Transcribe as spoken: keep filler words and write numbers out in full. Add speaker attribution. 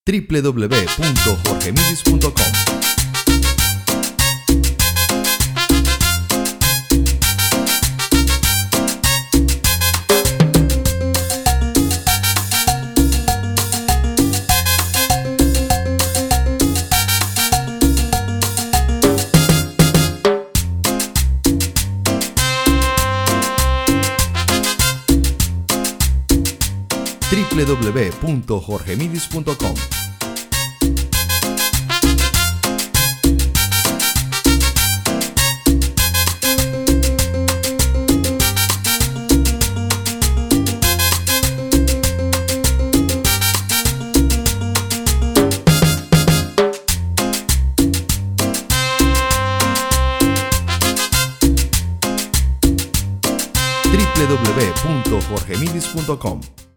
Speaker 1: w w w punto jorge midis punto com. w w w punto jorge midis punto com. w w w punto jorge midis punto com.